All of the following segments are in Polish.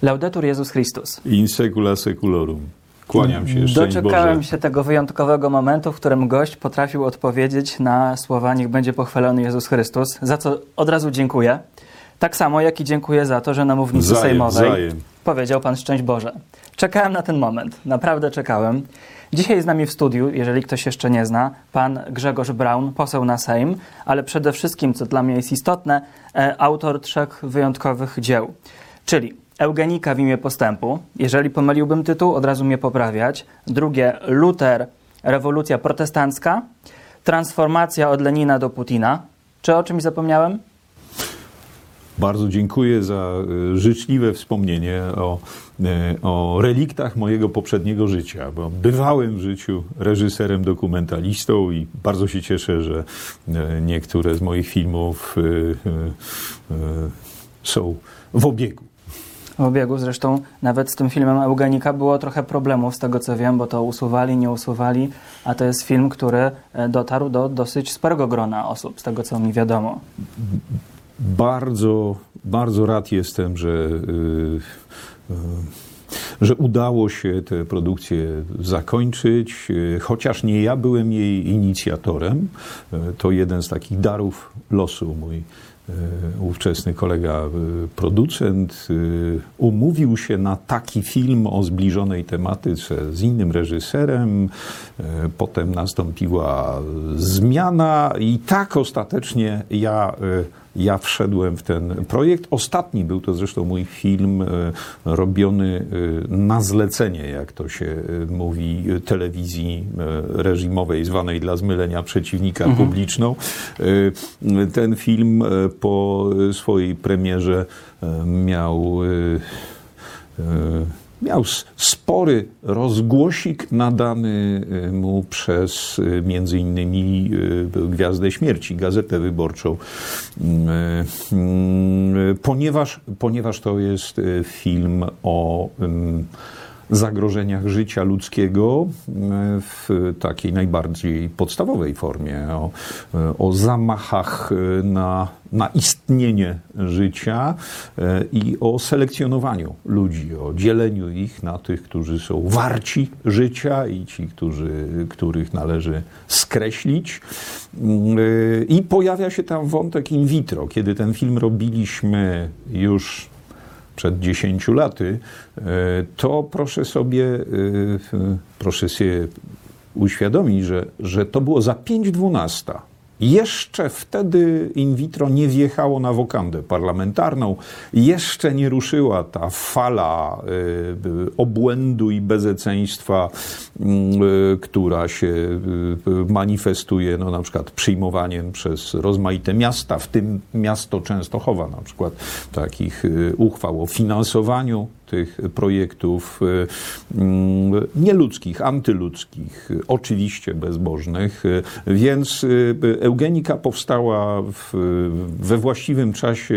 Laudetur Jezus Chrystus. In secula seculorum. Kłaniam się, szczęść Doczekałem Boże. się tego wyjątkowego momentu, w którym gość potrafił odpowiedzieć na słowa niech będzie pochwalony Jezus Chrystus, za co od razu dziękuję. Tak samo jak i dziękuję za to, że na mównicy sejmowej powiedział Pan szczęść Boże. Czekałem na ten moment, naprawdę czekałem. Dzisiaj z nami w studiu, jeżeli ktoś jeszcze nie zna, pan Grzegorz Braun, poseł na Sejm, ale przede wszystkim, co dla mnie jest istotne, autor 3 wyjątkowych dzieł, czyli Eugenika w imię postępu. Jeżeli pomyliłbym tytuł, od razu mnie poprawiać. Drugie, Luter, rewolucja protestancka. Transformacja od Lenina do Putina. Czy o czymś zapomniałem? Bardzo dziękuję za życzliwe wspomnienie o reliktach mojego poprzedniego życia, bo bywałem w życiu reżyserem, dokumentalistą i bardzo się cieszę, że niektóre z moich filmów są w obiegu. W obiegu. Zresztą nawet z tym filmem Eugenika było trochę problemów, z tego co wiem, bo to usuwali, nie usuwali, a to jest film, który dotarł do dosyć sporego grona osób, z tego co mi wiadomo. Bardzo, bardzo rad jestem, że udało się tę produkcję zakończyć, chociaż nie ja byłem jej inicjatorem. To jeden z takich darów losu. Mój ówczesny kolega producent umówił się na taki film o zbliżonej tematyce z innym reżyserem. Potem nastąpiła zmiana i tak ostatecznie ja wszedłem w ten projekt. Ostatni był to zresztą mój film robiony na zlecenie, jak to się mówi, telewizji reżimowej, zwanej dla zmylenia przeciwnika publiczną. Ten film po swojej premierze miał spory rozgłosik nadany mu przez między innymi Gwiazdę Śmierci, Gazetę Wyborczą, ponieważ to jest film o zagrożeniach życia ludzkiego w takiej najbardziej podstawowej formie, o zamachach na istnienie życia i o selekcjonowaniu ludzi, o dzieleniu ich na tych, którzy są warci życia i ci, których należy skreślić. I pojawia się tam wątek in vitro. Kiedy ten film robiliśmy już przed 10 laty, to proszę sobie uświadomić, że to było za 5:12. Jeszcze wtedy in vitro nie wjechało na wokandę parlamentarną, jeszcze nie ruszyła ta fala obłędu i bezeceństwa, która się manifestuje na przykład przyjmowaniem przez rozmaite miasta, w tym miasto Częstochowa na przykład, takich uchwał o finansowaniu tych projektów nieludzkich, antyludzkich, oczywiście bezbożnych, więc Eugenika powstała we właściwym czasie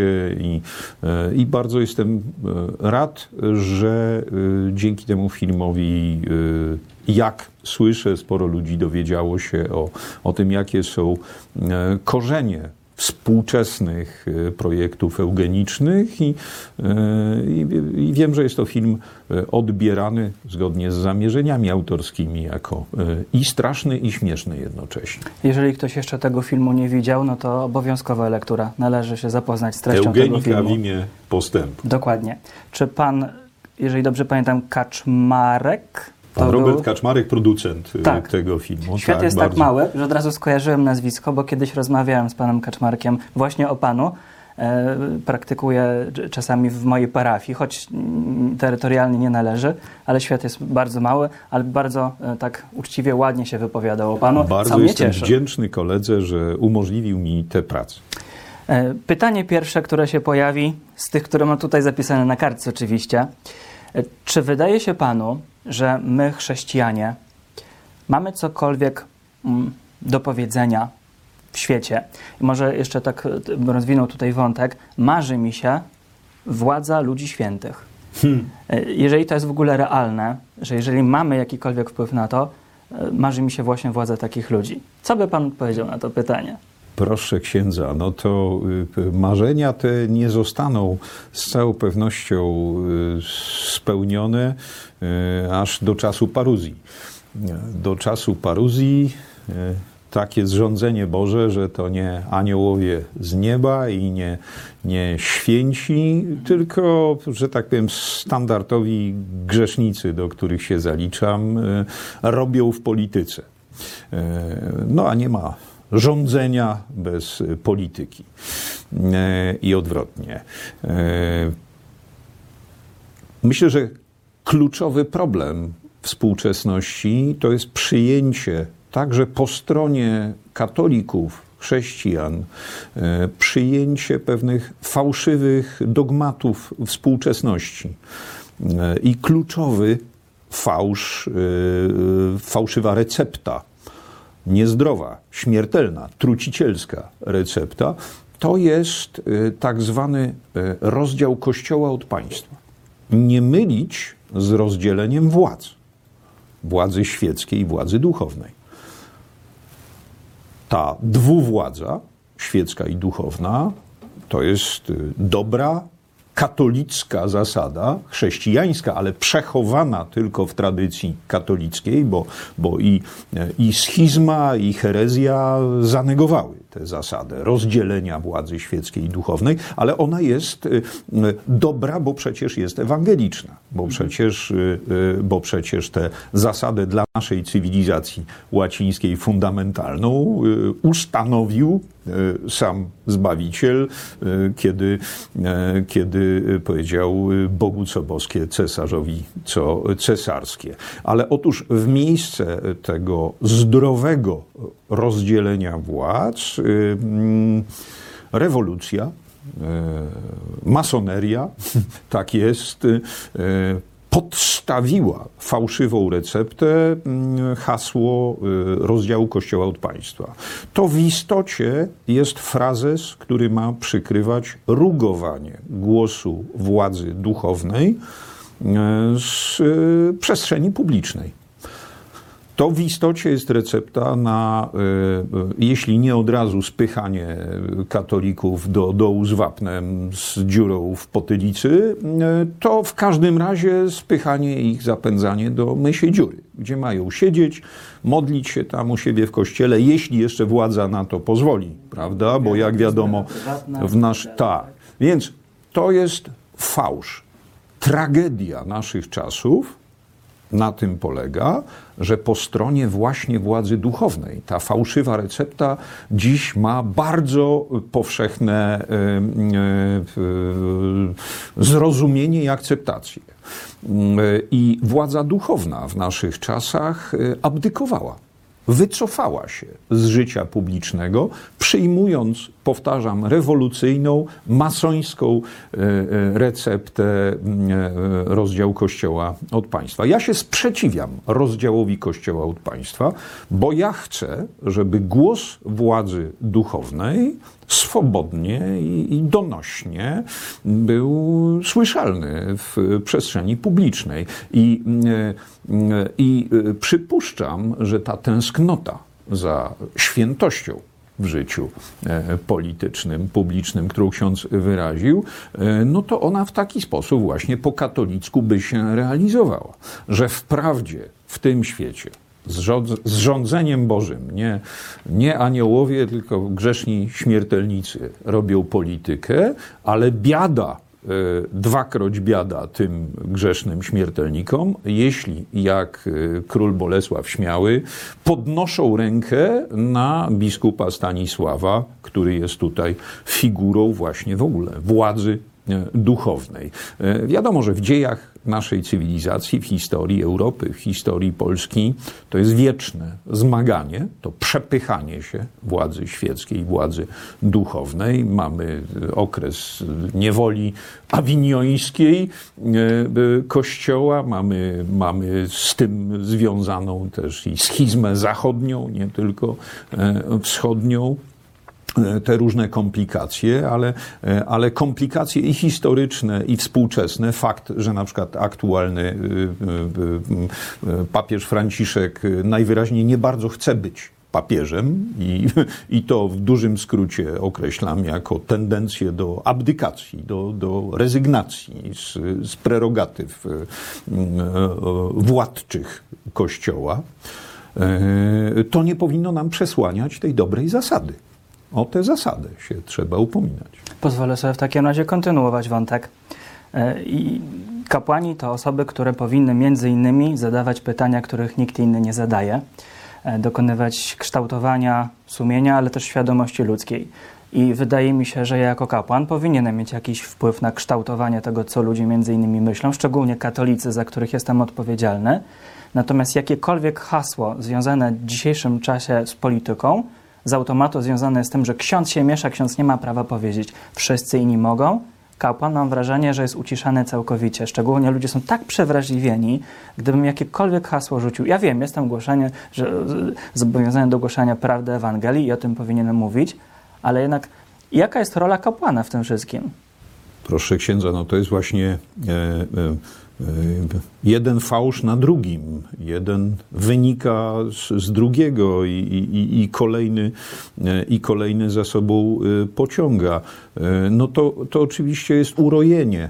i bardzo jestem rad, że dzięki temu filmowi, jak słyszę, sporo ludzi dowiedziało się o tym, jakie są korzenie współczesnych projektów eugenicznych i wiem, że jest to film odbierany zgodnie z zamierzeniami autorskimi jako i straszny, i śmieszny jednocześnie. Jeżeli ktoś jeszcze tego filmu nie widział, no to obowiązkowa lektura. Należy się zapoznać z treścią Eugenika tego filmu. w imię postępu. Dokładnie. Czy pan, jeżeli dobrze pamiętam, Kaczmarek? Pan Robert Kaczmarek, producent tego filmu. Świat jest tak mały, że od razu skojarzyłem nazwisko, bo kiedyś rozmawiałem z panem Kaczmarkiem właśnie o panu. Praktykuję czasami w mojej parafii, choć terytorialnie nie należy, ale świat jest bardzo mały, ale bardzo tak uczciwie, ładnie się wypowiadał o panu. Bardzo jestem wdzięczny koledze, że umożliwił mi tę pracę. Pytanie pierwsze, które się pojawi, z tych, które mam tutaj zapisane na kartce oczywiście. Czy wydaje się panu, że my, chrześcijanie, mamy cokolwiek do powiedzenia w świecie? I może jeszcze tak rozwinął tutaj wątek. Marzy mi się władza ludzi świętych. Jeżeli to jest w ogóle realne, że jeżeli mamy jakikolwiek wpływ na to, marzy mi się właśnie władza takich ludzi. Co by pan powiedział na to pytanie? Proszę księdza, no to marzenia te nie zostaną z całą pewnością spełnione aż do czasu paruzji. Do czasu paruzji takie zrządzenie Boże, że to nie aniołowie z nieba i nie święci, tylko, że tak powiem, standardowi grzesznicy, do których się zaliczam, robią w polityce. No a nie ma rządzenia bez polityki i odwrotnie. Myślę, że kluczowy problem współczesności to jest przyjęcie także po stronie katolików, chrześcijan, przyjęcie pewnych fałszywych dogmatów współczesności. I kluczowy fałszywa recepta, niezdrowa, śmiertelna, trucicielska recepta, to jest tak zwany rozdział Kościoła od państwa. Nie mylić z rozdzieleniem władzy świeckiej i władzy duchownej. Ta dwuwładza, świecka i duchowna, to jest dobra, katolicka zasada, chrześcijańska, ale przechowana tylko w tradycji katolickiej, bo i schizma, i herezja zanegowały tę zasadę rozdzielenia władzy świeckiej i duchownej, ale ona jest dobra, bo przecież jest ewangeliczna, bo przecież tę zasadę dla naszej cywilizacji łacińskiej fundamentalną ustanowił sam Zbawiciel, kiedy powiedział Bogu co boskie, cesarzowi co cesarskie. Ale otóż w miejsce tego zdrowego rozdzielenia władz rewolucja, masoneria, tak jest, podstawiła fałszywą receptę, hasło rozdziału Kościoła od państwa. To w istocie jest frazes, który ma przykrywać rugowanie głosu władzy duchownej z przestrzeni publicznej. To w istocie jest recepta na, jeśli nie od razu spychanie katolików do dołu z wapnem, z dziurą w potylicy, to w każdym razie spychanie ich, zapędzanie do mysiej dziury, gdzie mają siedzieć, modlić się tam u siebie w kościele, jeśli jeszcze władza na to pozwoli, prawda? Bo jak wiadomo, tak. Więc to jest fałsz. Tragedia naszych czasów na tym polega, że po stronie właśnie władzy duchownej ta fałszywa recepta dziś ma bardzo powszechne zrozumienie i akceptację. I władza duchowna w naszych czasach abdykowała. Wycofała się z życia publicznego, przyjmując, powtarzam, rewolucyjną, masońską receptę rozdziału Kościoła od państwa. Ja się sprzeciwiam rozdziałowi Kościoła od państwa, bo ja chcę, żeby głos władzy duchownej swobodnie i donośnie był słyszalny w przestrzeni publicznej. I przypuszczam, że ta tęsknota za świętością w życiu politycznym, publicznym, którą ksiądz wyraził, no to ona w taki sposób właśnie po katolicku by się realizowała. Że wprawdzie w tym świecie z rządzeniem Bożym nie aniołowie, tylko grzeszni śmiertelnicy robią politykę, ale biada, dwakroć biada tym grzesznym śmiertelnikom, jeśli, jak król Bolesław Śmiały, podnoszą rękę na biskupa Stanisława, który jest tutaj figurą właśnie w ogóle władzy duchownej. Wiadomo, że w dziejach naszej cywilizacji, w historii Europy, w historii Polski, to jest wieczne zmaganie, to przepychanie się władzy świeckiej, władzy duchownej. Mamy okres niewoli awiniońskiej Kościoła, mamy z tym związaną też i schizmę zachodnią, nie tylko wschodnią. Te różne komplikacje, ale komplikacje i historyczne, i współczesne. Fakt, że na przykład aktualny papież Franciszek najwyraźniej nie bardzo chce być papieżem i to w dużym skrócie określam jako tendencję do abdykacji, do rezygnacji z prerogatyw władczych Kościoła, to nie powinno nam przesłaniać tej dobrej zasady. O tę zasadę się trzeba upominać. Pozwolę sobie w takim razie kontynuować wątek. I kapłani to osoby, które powinny między innymi zadawać pytania, których nikt inny nie zadaje, dokonywać kształtowania sumienia, ale też świadomości ludzkiej. I wydaje mi się, że ja jako kapłan powinienem mieć jakiś wpływ na kształtowanie tego, co ludzie między innymi myślą, szczególnie katolicy, za których jestem odpowiedzialny. Natomiast jakiekolwiek hasło związane w dzisiejszym czasie z polityką z automatu związane jest z tym, że ksiądz się miesza, ksiądz nie ma prawa powiedzieć. Wszyscy inni mogą. Kapłan, mam wrażenie, że jest uciszany całkowicie. Szczególnie ludzie są tak przewrażliwieni, gdybym jakiekolwiek hasło rzucił. Ja wiem, jestem zobowiązany do głoszenia prawdy Ewangelii i o tym powinienem mówić, ale jednak jaka jest rola kapłana w tym wszystkim? Proszę księdza, no to jest właśnie jeden fałsz na drugim. Jeden wynika z drugiego i kolejny za sobą pociąga. No to oczywiście jest urojenie,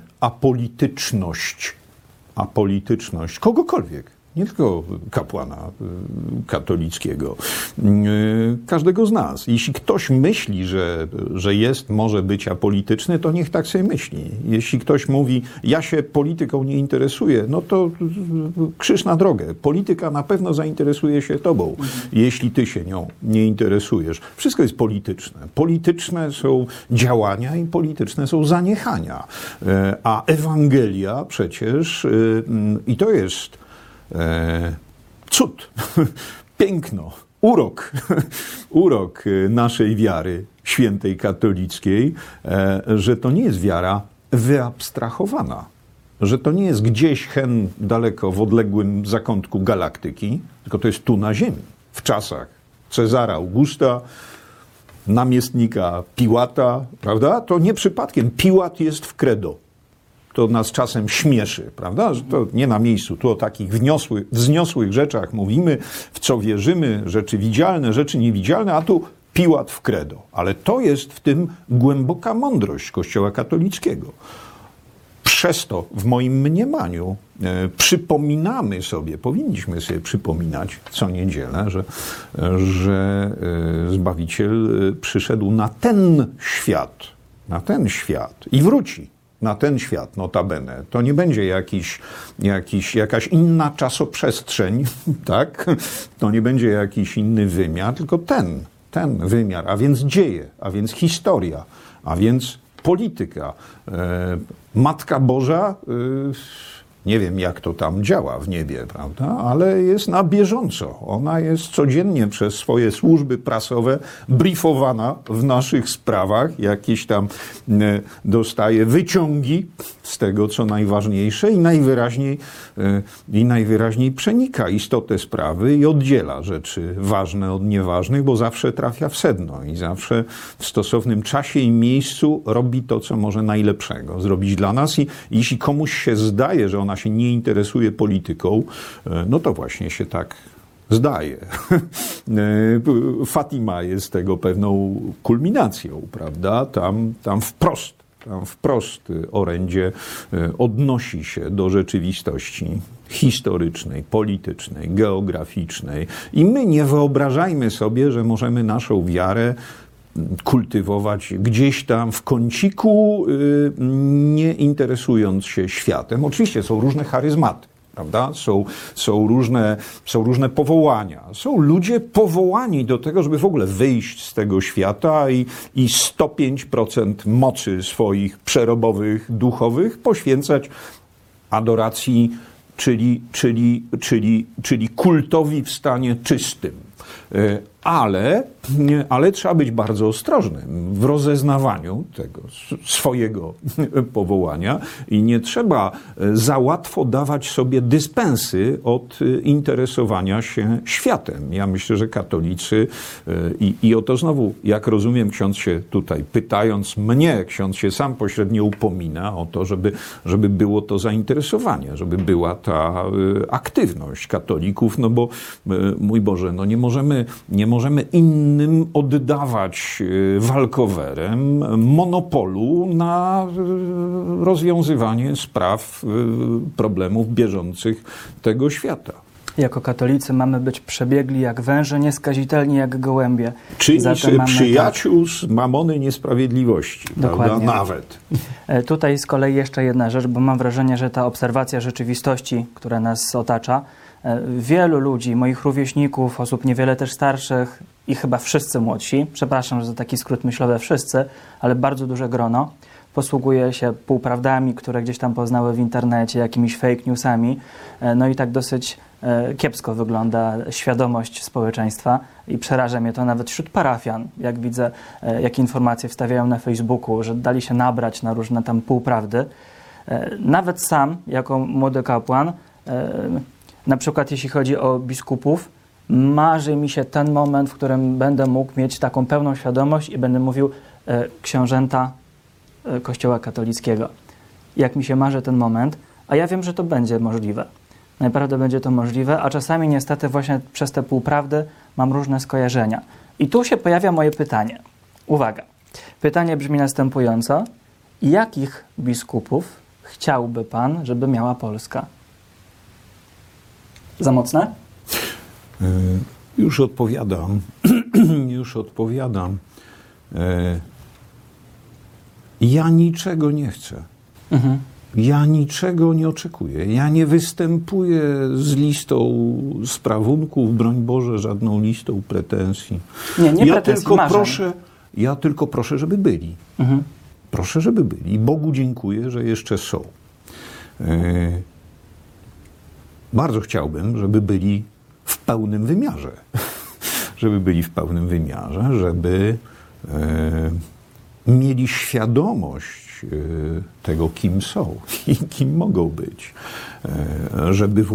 apolityczność kogokolwiek. Nie tylko kapłana katolickiego, każdego z nas. Jeśli ktoś myśli, że może być apolityczny, to niech tak sobie myśli. Jeśli ktoś mówi, ja się polityką nie interesuję, no to krzyż na drogę. Polityka na pewno zainteresuje się tobą, jeśli ty się nią nie interesujesz. Wszystko jest polityczne. Polityczne są działania i polityczne są zaniechania. A Ewangelia przecież, i to jest cud, piękno, urok naszej wiary świętej katolickiej, że to nie jest wiara wyabstrahowana, że to nie jest gdzieś hen daleko w odległym zakątku galaktyki, tylko to jest tu na ziemi, w czasach Cezara Augusta, namiestnika Piłata, prawda? To nie przypadkiem Piłat jest w credo. To nas czasem śmieszy, prawda? Że to nie na miejscu. Tu o takich wzniosłych rzeczach mówimy, w co wierzymy, rzeczy widzialne, rzeczy niewidzialne, a tu Piłat w credo. Ale to jest w tym głęboka mądrość Kościoła katolickiego. Przez to, w moim mniemaniu, powinniśmy sobie przypominać co niedzielę, że Zbawiciel przyszedł na ten świat i wróci. Na ten świat, notabene. To nie będzie jakaś inna czasoprzestrzeń, tak? To nie będzie jakiś inny wymiar, tylko ten wymiar, a więc dzieje, a więc historia, a więc polityka. Matka Boża, nie wiem jak to tam działa w niebie, prawda? Ale jest na bieżąco. Ona jest codziennie przez swoje służby prasowe briefowana w naszych sprawach. Jakieś tam dostaje wyciągi z tego, co najważniejsze i najwyraźniej przenika istotę sprawy i oddziela rzeczy ważne od nieważnych, bo zawsze trafia w sedno i zawsze w stosownym czasie i miejscu robi to, co może najlepszego zrobić dla nas. I jeśli komuś się zdaje, że ona się nie interesuje polityką, no to właśnie się tak zdaje. Fatima jest tego pewną kulminacją, prawda? Tam wprost orędzie odnosi się do rzeczywistości historycznej, politycznej, geograficznej. I my nie wyobrażajmy sobie, że możemy naszą wiarę kultywować gdzieś tam w kąciku, nie interesując się światem. Oczywiście są różne charyzmaty, prawda? Są różne powołania. Są ludzie powołani do tego, żeby w ogóle wyjść z tego świata i 105% mocy swoich przerobowych, duchowych poświęcać adoracji, czyli kultowi w stanie czystym. Ale ale trzeba być bardzo ostrożnym w rozeznawaniu tego swojego powołania i nie trzeba za łatwo dawać sobie dyspensy od interesowania się światem. Ja myślę, że katolicy i o to znowu, jak rozumiem, ksiądz się tutaj pytając mnie, ksiądz się sam pośrednio upomina o to, żeby było to zainteresowanie, żeby była ta aktywność katolików, no bo mój Boże, no nie możemy innym oddawać walkowerem monopolu na rozwiązywanie spraw, problemów bieżących tego świata. Jako katolicy mamy być przebiegli jak węże, nieskazitelni jak gołębie. Czynić przyjaciół z mamony niesprawiedliwości, prawda? Nawet. Tutaj z kolei jeszcze jedna rzecz, bo mam wrażenie, że ta obserwacja rzeczywistości, która nas otacza, wielu ludzi, moich rówieśników, osób niewiele też starszych i chyba wszyscy młodsi, przepraszam, że za taki skrót myślowy wszyscy, ale bardzo duże grono, posługuje się półprawdami, które gdzieś tam poznały w internecie, jakimiś fake newsami. No i tak dosyć kiepsko wygląda świadomość społeczeństwa i przeraża mnie to nawet wśród parafian, jak widzę, jakie informacje wstawiają na Facebooku, że dali się nabrać na różne tam półprawdy. Nawet sam, jako młody kapłan, na przykład jeśli chodzi o biskupów, marzy mi się ten moment, w którym będę mógł mieć taką pełną świadomość i będę mówił książęta Kościoła katolickiego. Jak mi się marzy ten moment, a ja wiem, że to będzie możliwe. Naprawdę będzie to możliwe, a czasami niestety właśnie przez te półprawdy mam różne skojarzenia. I tu się pojawia moje pytanie. Uwaga. Pytanie brzmi następująco. Jakich biskupów chciałby Pan, żeby miała Polska? Za mocne? Już odpowiadam. Już odpowiadam. Ja niczego nie chcę. Ja niczego nie oczekuję. Ja nie występuję z listą sprawunków, broń Boże, żadną listą pretensji. Nie pretensji, ja tylko proszę, żeby byli. Proszę, żeby byli. I Bogu dziękuję, że jeszcze są. Bardzo chciałbym, żeby byli w pełnym wymiarze. Żeby byli w pełnym wymiarze, żeby mieli świadomość tego, kim są i kim mogą być. Żeby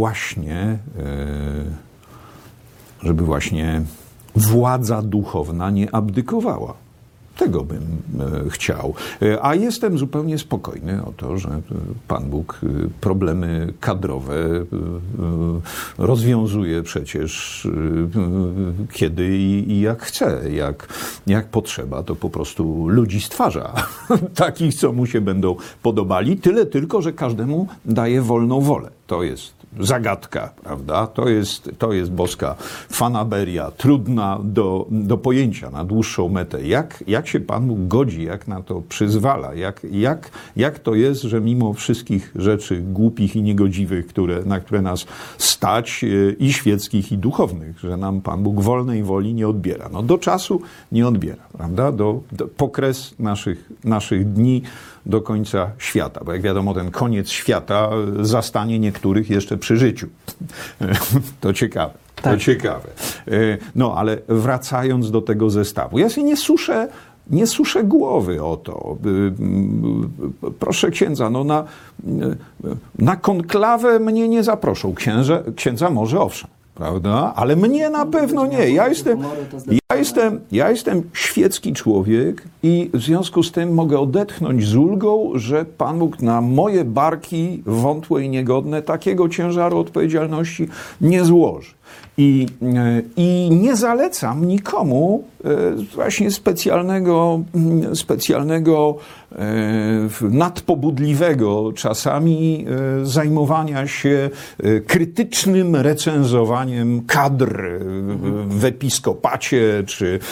właśnie władza duchowna nie abdykowała. Tego bym chciał. A jestem zupełnie spokojny o to, że Pan Bóg problemy kadrowe rozwiązuje przecież kiedy i jak chce. Jak potrzeba, to po prostu ludzi stwarza. Takich, co mu się będą podobali. Tyle tylko, że każdemu daje wolną wolę. To jest zagadka, prawda? To jest boska fanaberia, trudna do pojęcia na dłuższą metę. Jak się Pan Bóg godzi, jak na to przyzwala, jak to jest, że mimo wszystkich rzeczy głupich i niegodziwych, na które nas stać, i świeckich, i duchownych, że nam Pan Bóg wolnej woli nie odbiera. No do czasu nie odbiera, prawda? Po kres naszych dni, do końca świata, bo jak wiadomo, ten koniec świata zastanie niektórych jeszcze przy życiu. To ciekawe. Tak. To ciekawe. No, ale wracając do tego zestawu. Ja się nie suszę głowy o to. Proszę księdza, no na konklawę mnie nie zaproszą. Księdza może owszem. Prawda? Ale mnie na pewno nie. Ja jestem świecki człowiek i w związku z tym mogę odetchnąć z ulgą, że Pan Bóg na moje barki wątłe i niegodne takiego ciężaru odpowiedzialności nie złoży. I nie zalecam nikomu właśnie specjalnego nadpobudliwego czasami zajmowania się krytycznym recenzowaniem kadr w episkopacie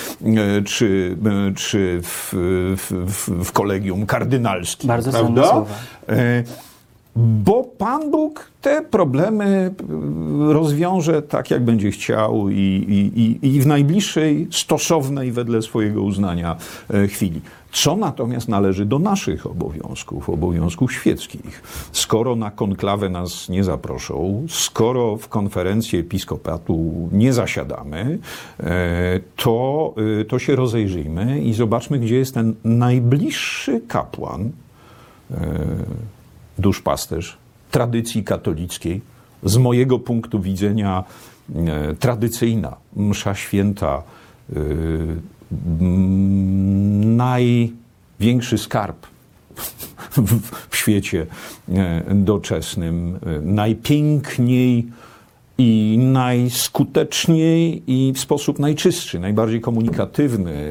czy w kolegium kardynalskim. Bardzo cenne słowa. Bo Pan Bóg te problemy rozwiąże tak, jak będzie chciał i w najbliższej, stosownej wedle swojego uznania chwili. Co natomiast należy do naszych obowiązków świeckich? Skoro na konklawę nas nie zaproszą, skoro w konferencję episkopatu nie zasiadamy, to się rozejrzyjmy i zobaczmy, gdzie jest ten najbliższy kapłan, duszpasterz tradycji katolickiej, z mojego punktu widzenia tradycyjna msza święta, największy skarb w świecie doczesnym, najpiękniej i najskuteczniej i w sposób najczystszy, najbardziej komunikatywny,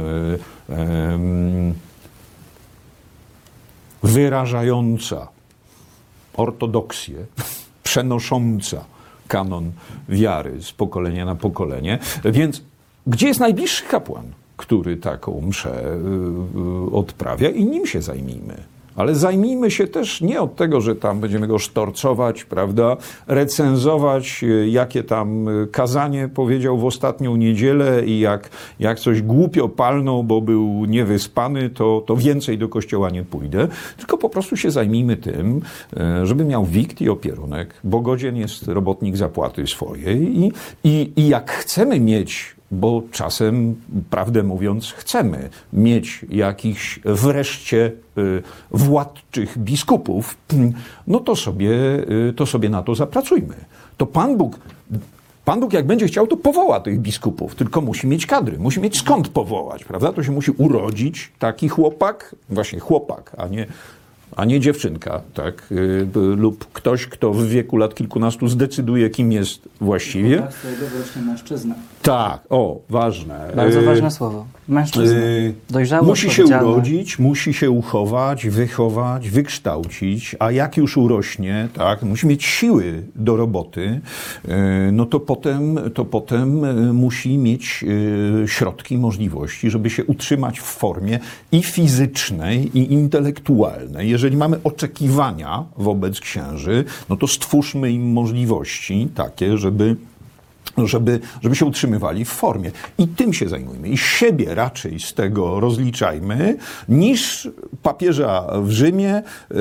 wyrażająca ortodoksję, przenosząca kanon wiary z pokolenia na pokolenie. Więc gdzie jest najbliższy kapłan, który taką mszę odprawia, i nim się zajmijmy. Ale zajmijmy się też nie od tego, że tam będziemy go sztorcować, prawda, recenzować, jakie tam kazanie powiedział w ostatnią niedzielę i jak coś głupio palnął, bo był niewyspany, to więcej do kościoła nie pójdę. Tylko po prostu się zajmijmy tym, żeby miał wikt i opierunek, bo godzien jest robotnik zapłaty swojej i jak chcemy mieć, bo czasem, prawdę mówiąc, chcemy mieć jakichś wreszcie władczych biskupów, no to sobie na to zapracujmy. To Pan Bóg, jak będzie chciał, to powoła tych biskupów, tylko musi mieć kadry, musi mieć skąd powołać, prawda? To się musi urodzić taki chłopak, właśnie chłopak, a nie dziewczynka, tak? Lub ktoś, kto w wieku lat kilkunastu zdecyduje, kim jest właściwie. Tak, swojego mężczyzna. Tak, ważne. Bardzo ważne słowo. Mężczyzna. Dojrzały, musi się urodzić, musi się uchować, wychować, wykształcić, a jak już urośnie, tak, musi mieć siły do roboty, no to potem musi mieć środki, możliwości, żeby się utrzymać w formie i fizycznej, i intelektualnej. Jeżeli mamy oczekiwania wobec księży, no to stwórzmy im możliwości takie, żeby się utrzymywali w formie. I tym się zajmujmy. I siebie raczej z tego rozliczajmy, niż papieża w Rzymie,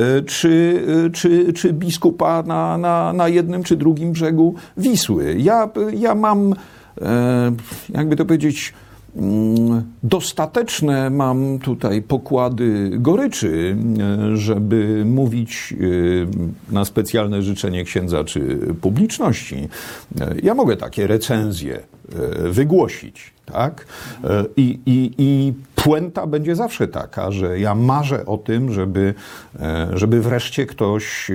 czy biskupa na jednym czy drugim brzegu Wisły. Ja mam, jakby to powiedzieć, dostateczne mam tutaj pokłady goryczy, żeby mówić na specjalne życzenie księdza czy publiczności. Ja mogę takie recenzje wygłosić, tak? I puenta będzie zawsze taka, że ja marzę o tym, żeby wreszcie ktoś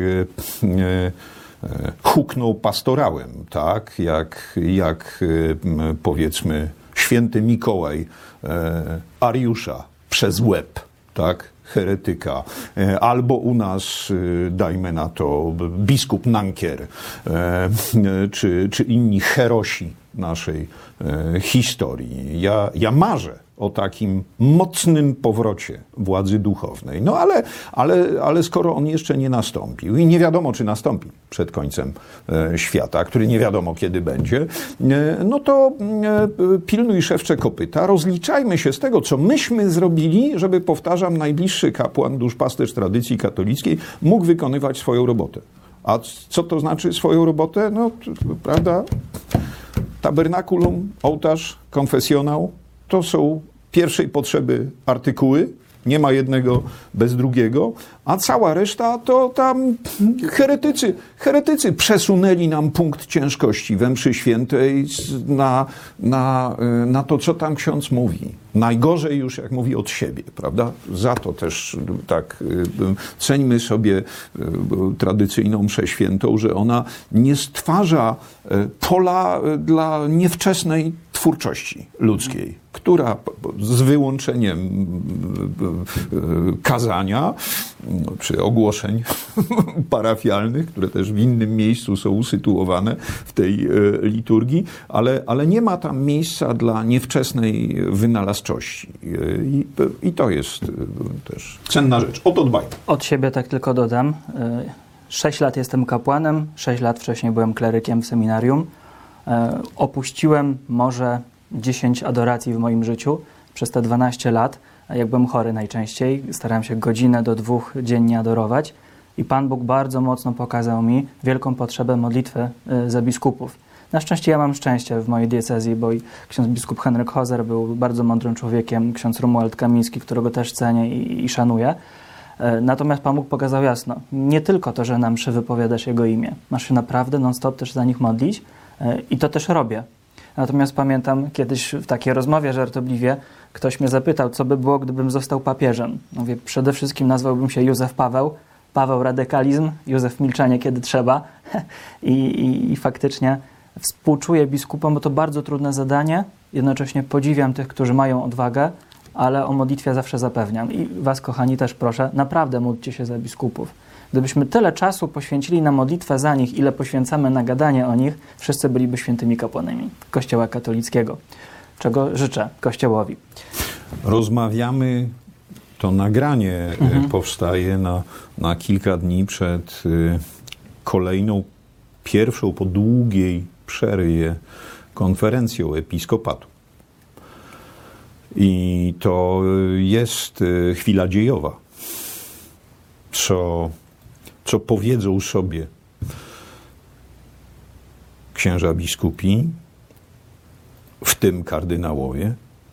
huknął pastorałem, tak? Jak powiedzmy święty Mikołaj Ariusza przez łeb, tak, heretyka, albo u nas, dajmy na to, biskup Nankier, czy inni herosi naszej historii. Ja marzę o takim mocnym powrocie władzy duchownej. No ale skoro on jeszcze nie nastąpił i nie wiadomo, czy nastąpi przed końcem świata, który nie wiadomo, kiedy będzie, no to pilnuj, szewcze, kopyta. Rozliczajmy się z tego, co myśmy zrobili, żeby, powtarzam, najbliższy kapłan, duszpasterz tradycji katolickiej mógł wykonywać swoją robotę. A co to znaczy swoją robotę? No, prawda? Tabernakulum, ołtarz, konfesjonał, to są pierwszej potrzeby artykuły, nie ma jednego bez drugiego, a cała reszta to tam heretycy przesunęli nam punkt ciężkości we mszy świętej na to, co tam ksiądz mówi. Najgorzej już, jak mówi, od siebie, prawda? Za to też tak ceńmy sobie tradycyjną mszę świętą, że ona nie stwarza pola dla niewczesnej twórczości ludzkiej, która z wyłączeniem kazania czy ogłoszeń parafialnych, które też w innym miejscu są usytuowane w tej liturgii, ale nie ma tam miejsca dla niewczesnej wynalazczości. I to jest też cenna rzecz. O to dbajmy. Od siebie tak tylko dodam. 6 lat jestem kapłanem, 6 lat wcześniej byłem klerykiem w seminarium. Opuściłem może 10 adoracji w moim życiu przez te 12 lat. Jak byłem chory najczęściej, starałem się godzinę do 2 dziennie adorować i Pan Bóg bardzo mocno pokazał mi wielką potrzebę modlitwy za biskupów. Na szczęście ja mam szczęście w mojej diecezji, bo i ksiądz biskup Henryk Hozer był bardzo mądrym człowiekiem, ksiądz Romuald Kamiński, którego też cenię i szanuję. Natomiast Pan Bóg pokazał jasno, nie tylko to, że na mszy wypowiadasz Jego imię. Masz się naprawdę non-stop też za nich modlić i to też robię. Natomiast pamiętam kiedyś w takiej rozmowie żartobliwie ktoś mnie zapytał, co by było, gdybym został papieżem. Mówię, przede wszystkim nazwałbym się Józef Paweł. Paweł radykalizm, Józef milczenie, kiedy trzeba. I faktycznie współczuję biskupom, bo to bardzo trudne zadanie. Jednocześnie podziwiam tych, którzy mają odwagę, ale o modlitwie zawsze zapewniam. I was, kochani, też proszę, naprawdę módlcie się za biskupów. Gdybyśmy tyle czasu poświęcili na modlitwę za nich, ile poświęcamy na gadanie o nich, wszyscy byliby świętymi kapłanami Kościoła katolickiego, czego życzę Kościołowi. Rozmawiamy, to nagranie powstaje na kilka dni przed kolejną, pierwszą po długiej przerwie konferencją episkopatu. I to jest chwila dziejowa. Co powiedzą sobie księża biskupi, w tym kardynałowie,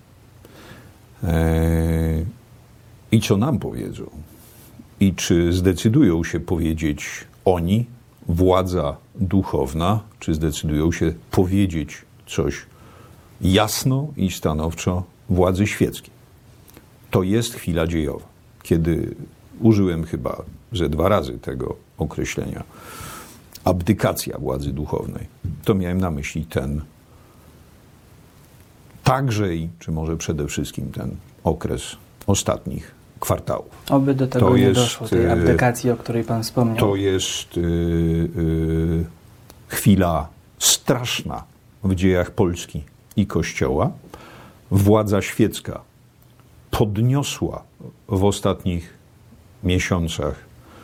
i co nam powiedzą. I czy zdecydują się powiedzieć oni, władza duchowna, czy zdecydują się powiedzieć coś jasno i stanowczo władzy świeckiej. To jest chwila dziejowa. Kiedy użyłem chyba ze 2 razy tego określenia abdykacja władzy duchownej, to miałem na myśli ten także czy może przede wszystkim ten okres ostatnich kwartałów. Oby do tego nie doszło, tej abdykacji, o której Pan wspomniał. To jest chwila straszna w dziejach Polski i Kościoła. Władza świecka podniosła w ostatnich miesiącach,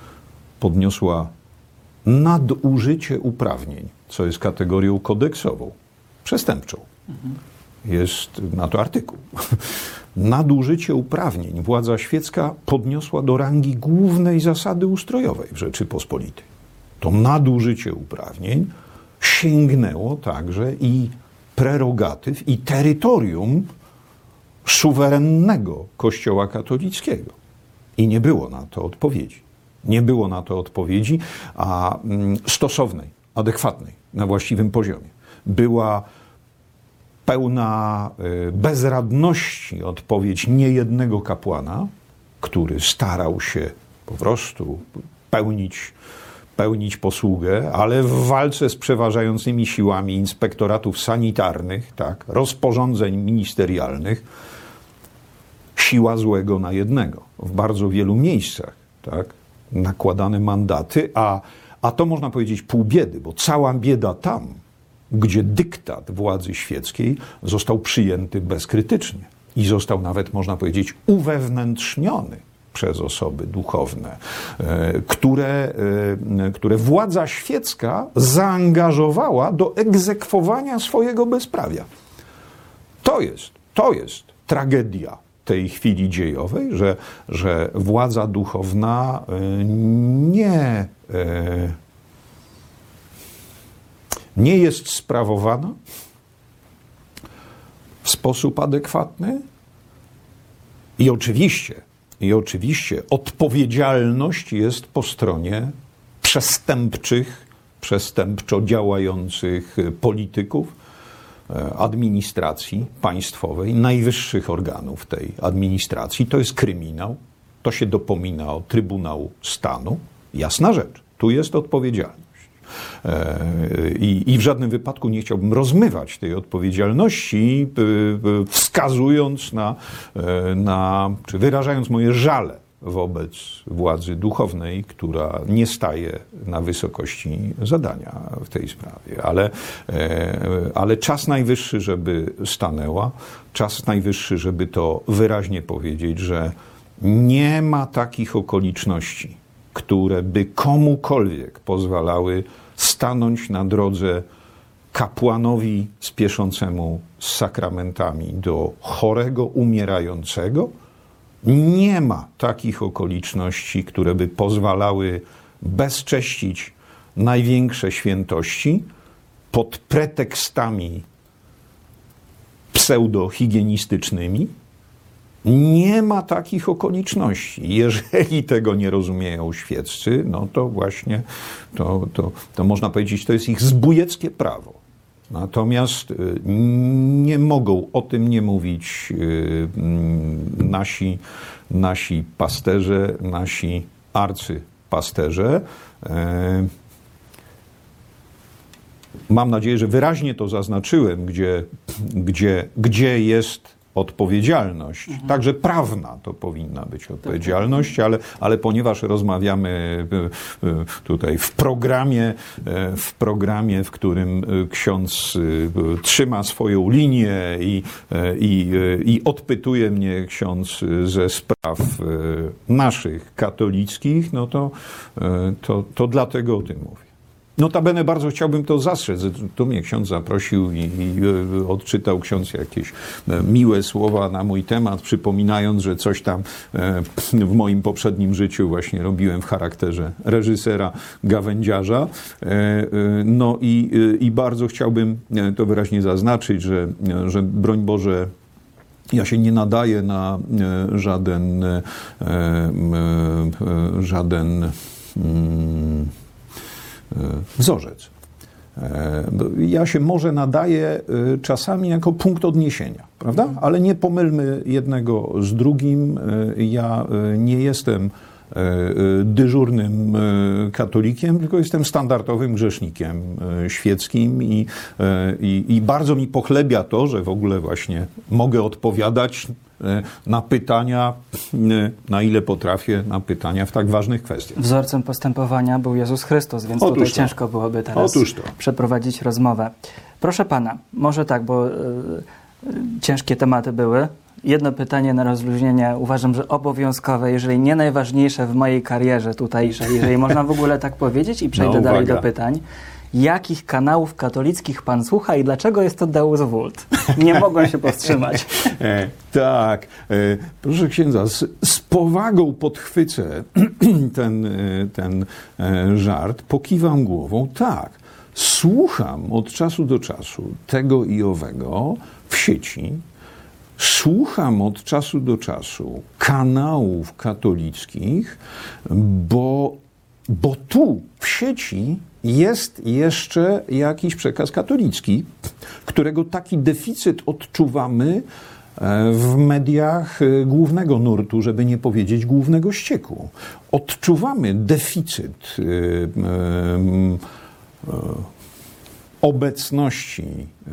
nadużycie uprawnień, co jest kategorią kodeksową, przestępczą. Jest na to artykuł. Nadużycie uprawnień władza świecka podniosła do rangi głównej zasady ustrojowej w Rzeczypospolitej. To nadużycie uprawnień sięgnęło także i prerogatyw, i terytorium suwerennego Kościoła katolickiego. I nie było na to odpowiedzi. Nie było na to odpowiedzi, a stosownej, adekwatnej, na właściwym poziomie. Była pełna bezradności odpowiedź niejednego kapłana, który starał się po prostu pełnić posługę, ale w walce z przeważającymi siłami inspektoratów sanitarnych, tak, rozporządzeń ministerialnych, siła złego na jednego. W bardzo wielu miejscach, tak, nakładane mandaty, a to można powiedzieć pół biedy, bo cała bieda tam, gdzie dyktat władzy świeckiej został przyjęty bezkrytycznie i został nawet, można powiedzieć, uwewnętrzniony przez osoby duchowne, które władza świecka zaangażowała do egzekwowania swojego bezprawia. To jest tragedia tej chwili dziejowej, że władza duchowna nie jest sprawowana w sposób adekwatny i oczywiście odpowiedzialność jest po stronie przestępczo działających polityków, administracji państwowej, najwyższych organów tej administracji. To jest kryminał, to się dopomina o Trybunał Stanu. Jasna rzecz, tu jest odpowiedzialność. I w żadnym wypadku nie chciałbym rozmywać tej odpowiedzialności, wskazując czy wyrażając moje żale wobec władzy duchownej, która nie staje na wysokości zadania w tej sprawie. Ale czas najwyższy, żeby stanęła, czas najwyższy, żeby to wyraźnie powiedzieć, że nie ma takich okoliczności, które by komukolwiek pozwalały stanąć na drodze kapłanowi spieszącemu z sakramentami do chorego, umierającego. Nie ma takich okoliczności, które by pozwalały bezcześcić największe świętości pod pretekstami pseudohigienistycznymi. Nie ma takich okoliczności. Jeżeli tego nie rozumieją świeccy, no to właśnie to można powiedzieć, to jest ich zbójeckie prawo. Natomiast nie mogą o tym nie mówić nasi pasterze, nasi arcypasterze. Mam nadzieję, że wyraźnie to zaznaczyłem, gdzie jest odpowiedzialność, także prawna to powinna być odpowiedzialność, ale ponieważ rozmawiamy tutaj w programie, w którym ksiądz trzyma swoją linię i odpytuje mnie ksiądz ze spraw naszych katolickich, no to dlatego o tym mówię. Notabene bardzo chciałbym to zastrzec. Tu mnie ksiądz zaprosił i odczytał ksiądz jakieś miłe słowa na mój temat, przypominając, że coś tam w moim poprzednim życiu właśnie robiłem w charakterze reżysera, gawędziarza. No i bardzo chciałbym to wyraźnie zaznaczyć, że broń Boże, ja się nie nadaję na żaden wzorzec. Ja się może nadaję czasami jako punkt odniesienia, prawda? Ale nie pomylmy jednego z drugim. Ja nie jestem dyżurnym katolikiem, tylko jestem standardowym grzesznikiem świeckim i bardzo mi pochlebia to, że w ogóle właśnie mogę odpowiadać na pytania, na ile potrafię, na pytania w tak ważnych kwestiach. Wzorcem postępowania był Jezus Chrystus, więc tutaj ciężko byłoby teraz przeprowadzić rozmowę. Proszę pana, może tak, bo ciężkie tematy były. Jedno pytanie na rozluźnienie uważam, że obowiązkowe, jeżeli nie najważniejsze w mojej karierze tutejszej, jeżeli można w ogóle tak powiedzieć, i przejdę dalej do pytań. Jakich kanałów katolickich pan słucha i dlaczego jest to Deus Vult? Nie mogłem się powstrzymać. Tak. Proszę księdza, z powagą podchwycę ten żart, pokiwam głową. Tak, słucham od czasu do czasu tego i owego w sieci. Słucham od czasu do czasu kanałów katolickich, bo tu w sieci jest jeszcze jakiś przekaz katolicki, którego taki deficyt odczuwamy w mediach głównego nurtu, żeby nie powiedzieć głównego ścieku. Odczuwamy deficyt obecności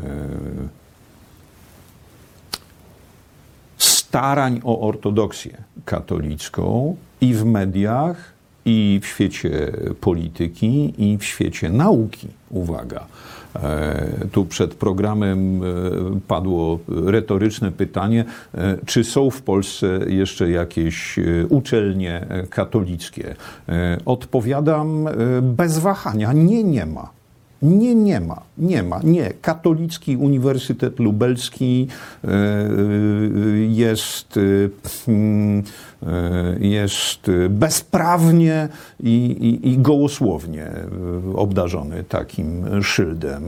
starań o ortodoksję katolicką i w mediach, i w świecie polityki, i w świecie nauki. Uwaga, tu przed programem padło retoryczne pytanie, czy są w Polsce jeszcze jakieś uczelnie katolickie? Odpowiadam bez wahania, nie ma. Nie. Katolicki Uniwersytet Lubelski jest bezprawnie i gołosłownie obdarzony takim szyldem.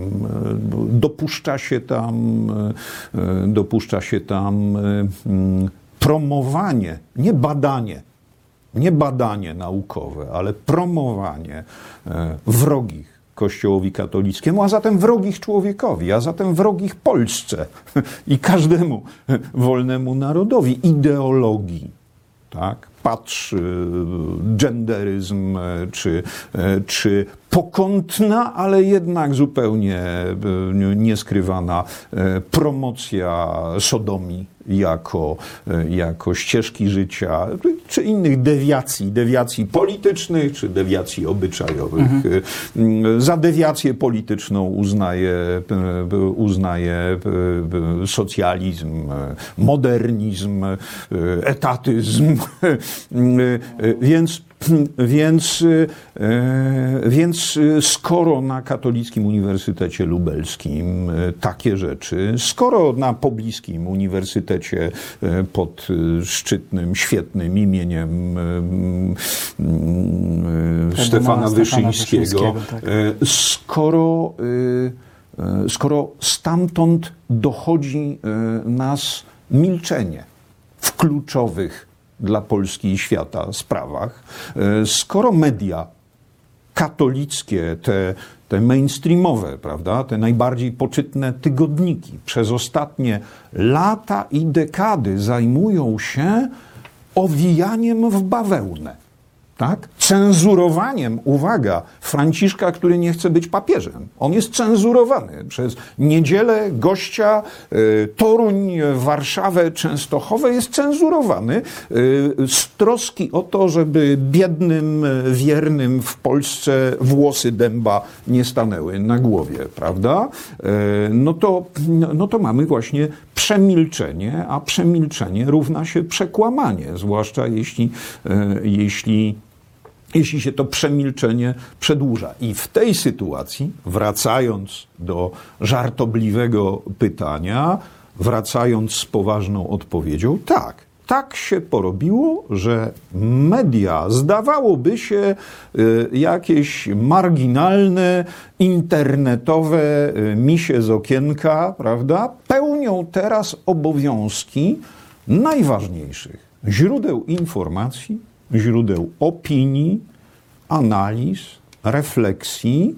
Dopuszcza się tam promowanie, nie badanie naukowe, ale promowanie wrogich Kościołowi katolickiemu, a zatem wrogich człowiekowi, a zatem wrogich Polsce i każdemu wolnemu narodowi, ideologii, tak? Patrz, genderyzm, czy pokątna, ale jednak zupełnie nieskrywana promocja sodomii jako ścieżki życia, czy innych dewiacji politycznych, czy dewiacji obyczajowych. Za dewiację polityczną uznaje socjalizm, modernizm, etatyzm Więc skoro na Katolickim Uniwersytecie Lubelskim takie rzeczy, skoro na pobliskim uniwersytecie pod szczytnym, świetnym imieniem Stefana Wyszyńskiego, tak. Skoro stamtąd dochodzi nas milczenie w kluczowych dla Polski i świata sprawach, skoro media katolickie, te mainstreamowe, prawda, te najbardziej poczytne tygodniki przez ostatnie lata i dekady zajmują się owijaniem w bawełnę, tak? Cenzurowaniem, uwaga, Franciszka, który nie chce być papieżem. On jest cenzurowany przez Niedzielę, Gościa, Toruń, Warszawę, Częstochowę jest cenzurowany z troski o to, żeby biednym, wiernym w Polsce włosy dęba nie stanęły na głowie, prawda? No to mamy właśnie przemilczenie, a przemilczenie równa się przekłamanie, zwłaszcza jeśli się to przemilczenie przedłuża. I w tej sytuacji, wracając do żartobliwego pytania, wracając z poważną odpowiedzią, tak się porobiło, że media, zdawałoby się jakieś marginalne, internetowe misie z okienka, prawda, pełnią teraz obowiązki najważniejszych źródeł informacji, źródeł opinii, analiz, refleksji.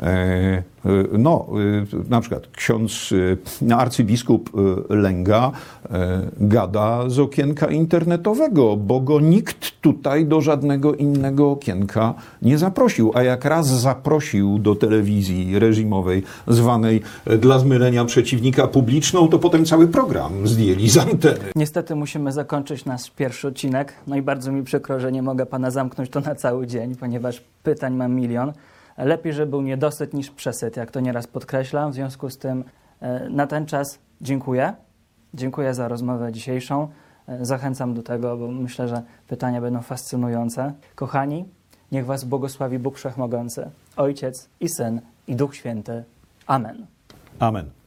Na przykład ksiądz arcybiskup Lęga gada z okienka internetowego, bo go nikt tutaj do żadnego innego okienka nie zaprosił. A jak raz zaprosił do telewizji reżimowej, zwanej dla zmylenia przeciwnika publiczną, to potem cały program zdjęli z anteny. Niestety musimy zakończyć nasz pierwszy odcinek. No i bardzo mi przykro, że nie mogę pana zamknąć to na cały dzień, ponieważ pytań mam milion. Lepiej, że był niedosyt niż przesyt, jak to nieraz podkreślam. W związku z tym na ten czas dziękuję. Dziękuję za rozmowę dzisiejszą. Zachęcam do tego, bo myślę, że pytania będą fascynujące. Kochani, niech was błogosławi Bóg Wszechmogący, Ojciec i Syn i Duch Święty. Amen. Amen.